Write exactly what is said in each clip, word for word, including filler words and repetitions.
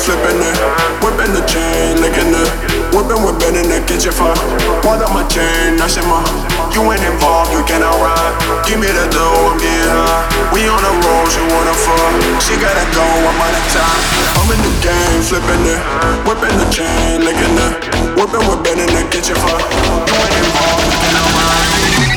flipping it, whipping the chain, licking it, whipping, whipping in the kitchen for. Pulled up my chain, I said my, you ain't involved, you cannot ride. Give me the dough, I'm getting high. We on the road, she wanna fuck. She gotta go, I'm out of time. I'm in the game, flipping it, whipping the chain, licking it, whipping, whipping in the kitchen for. You ain't involved, you cannot ride.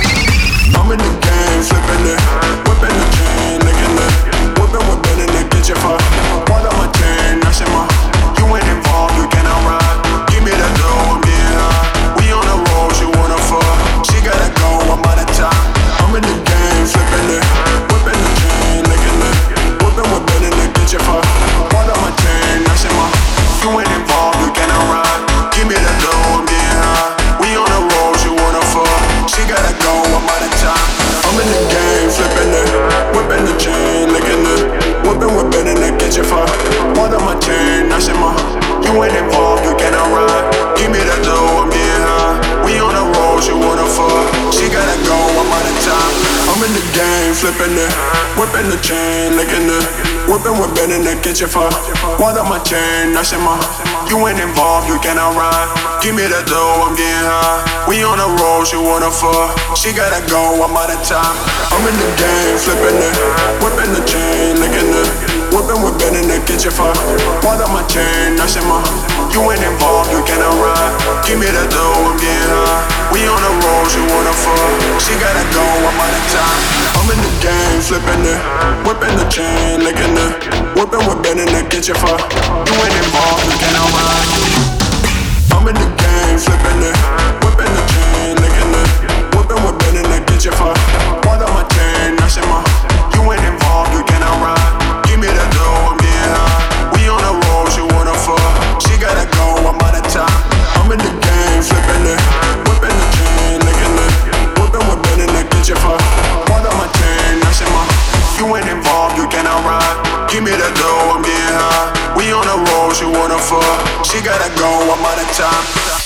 I'm in the game, flipping it, whipping the chain, licking it, whipping, whipping in the kitchen for. Pulled up my chain, I said my, you ain't involved, you cannot ride. Give me the dough, I'm getting high. We on the road, she wanna fuck. She gotta go, I'm out of time. I'm in the game, flipping it, whipping the chain, licking it, whipping, whipping in the kitchen for. Pulled up my chain, I said my, you ain't involved, you cannot ride. Give me the dough, I'm getting high. We on the road, she wanna fuck. She gotta go, I'm out of time. I'm in the game, flipping it, whipping the chain, licking it, whipping, whipping in the kitchen for. Pulled up my chain, I said my, you ain't involved, you cannot ride. Give me the dough, I'm getting high. We on the road, she wanna fuck. She gotta go, I'm out of time. I'm in the game, flipping it, whipping the chain, licking it, whipping, whipping in the kitchen for. Pulled up my chain, I said my, you ain't involved, you cannot ride. Give me the dough, I'm getting high. We on the road, she wanna fuck. She gotta go, I'm out of time. I'm in the game, flipping it, whipping the chain, licking it, whipping, whipping in the kitchen for. Pulled up my chain, I said my, you ain't involved, you cannot ride. Give me the dough, I'm getting high. We on the road, she wanna fuck. She gotta go, I'm out of time. I'm in the game, flipping it, whipping the chain, licking it, whipping, whipping in the kitchen for. You ain't involved, you cannot ride. I'm in the game, flipping it, whipping the chain, licking it, whipping, whipping in the kitchen for. Pulled up my chain, I said my, you ain't involved, you cannot ride. Give me the dough, I'm getting high. We on the road, she wanna fuck. She gotta go, I'm out of time. I'm in the game, flipping it, whipping the chain, licking it, whipping, whipping in the kitchen for. Pulled up my chain, I said my, you ain't involved, you cannot ride. Give me the dough, I'm getting high. We on the road, she wanna fuck. She gotta go, I'm out of time.